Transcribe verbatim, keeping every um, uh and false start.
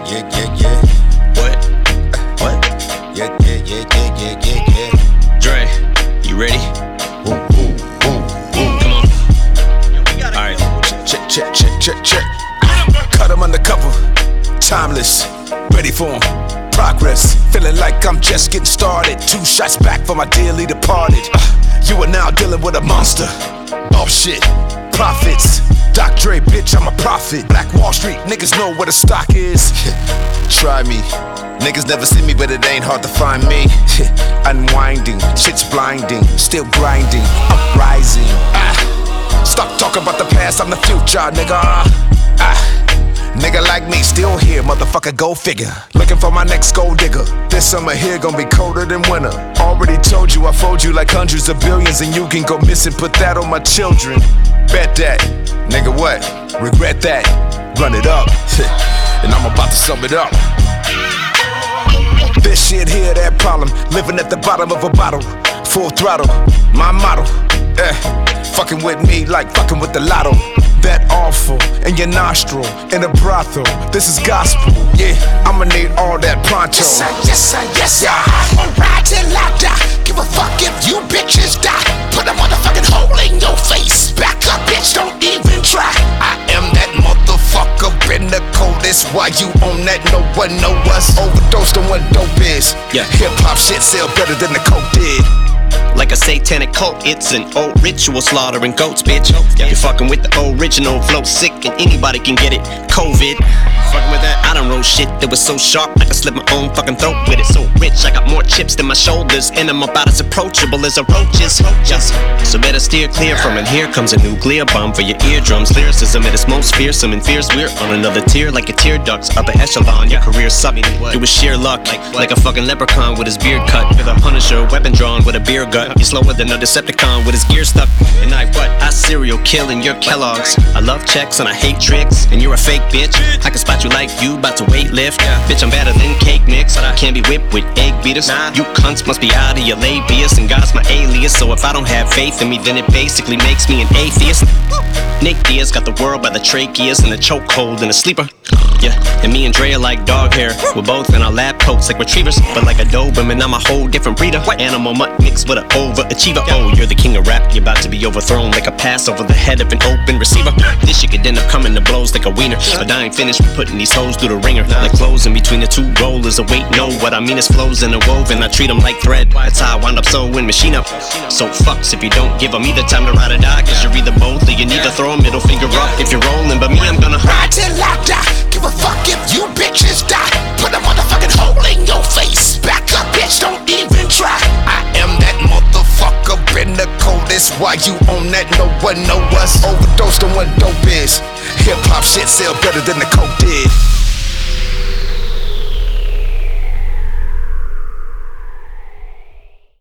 yeah, yeah, yeah. What? What? Yeah, yeah, yeah, yeah, yeah, yeah, yeah. Dre, you ready? Woo, woo, woo, woo. Come on. Alright. Check, check, check, check, check. Cut him undercover. Timeless. Ready for him. Progress. Feeling like I'm just getting started. Two shots back from my dearly departed. Uh, you are now dealing with a monster. Oh shit. Profits. Doc Dre, bitch, I'm a prophet. Black Wall Street, niggas know where the stock is. Try me. Niggas never see me, but it ain't hard to find me. Unwinding, shit's blinding. Still grinding, I'm rising. Ah. Stop talking about the past, I'm the future, nigga. Ah. Nigga like me, still here, motherfucker, go figure. Looking for my next gold digger. This summer here gon' be colder than winter. Already told you I fold you like hundreds of billions, and you can go missing, put that on my children. Bet that, nigga what? Regret that, run it up. And I'm about to sum it up. This shit here, that problem. Living at the bottom of a bottle. Full throttle, my motto. Eh, fucking with me like fucking with the lotto. That awful in your nostril, in a brothel. This is gospel, yeah. I'ma need all that pronto. Yes sir, yes sir, yes sir. I'ma ride till I die. Give a fuck if you bitches die. Put a motherfucking hole in your face. Back up, bitch, don't even try. I am that motherfucker, been the coldest. Why you on that? No one know us. Overdosed on what dope is. Yeah. Hip hop shit sell better than the coke did. Like a satanic cult, it's an old ritual slaughtering goats, bitch. You're fucking with the original flow, sick and anybody can get it. COVID, fucking with that. I done wrote shit that was so sharp I could slit my own fucking throat with it. So rich, I got more chips than my shoulders, and I'm about as approachable as a roach is. So better steer clear from it. Here comes a nuclear bomb for your eardrums. Lyricism at its most fearsome and fierce. We're on another tier like a tear ducts. Upper echelon, your career sucked. It was sheer luck, like a fucking leprechaun with his beard cut. With a Punisher, weapon drawn with a beer gut. You're slower than a Decepticon with his gear stuck. And I what? I serial killing your Kellogg's. I love checks and I hate tricks. And you're a fake bitch. I can spot you like you about to weight lift. Bitch, I'm better than cake mix. I can't be whipped with egg beaters. You cunts must be out of your labius. And God's my alias. So if I don't have faith in me, then it basically makes me an atheist. Nick Diaz got the world by the tracheas and a chokehold and a sleeper. Yeah, and me and Dre are like dog hair. We're both in our lab coats like retrievers. But like a Doberman, I'm a whole different breeder. Animal mutt mixed with an overachiever. Oh, you're the king of rap. You're about to be overthrown like a pass over the head of an open receiver. This shit could end up coming to blows like a wiener. But I ain't finished with putting these hoes through the ringer. Like clothes in between the two rollers. Oh wait, no, what I mean is flows interwoven. I treat them like thread. That's how I wind up sewing machine up. So fucks if you don't give them either time to ride or die. Cause you're either both or you need to throw a middle finger up if you're rolling. But me, I'm gonna ride till I die. Give a fuck if you bitches die. Put a motherfucking hole in your face. Back up, bitch, don't even try. I am that motherfucker, been the coldest. Why you on that? No one know us. Overdosed on what dope is. Hip hop shit sell better than the coke did.